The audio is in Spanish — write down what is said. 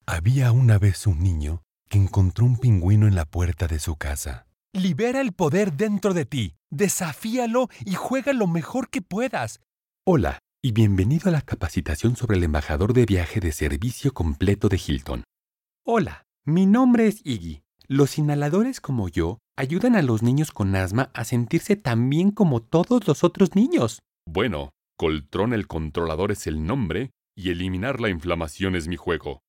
Había una vez un niño que encontró un pingüino en la puerta de su casa. Libera el poder dentro de ti, desafíalo y juega lo mejor que puedas. Hola, y bienvenido a la capacitación sobre el embajador de viaje de servicio completo de Hilton. Hola, mi nombre es Iggy. Los inhaladores como yo ayudan a los niños con asma a sentirse tan bien como todos los otros niños. Bueno, Coltrón el controlador es el nombre y eliminar la inflamación es mi juego.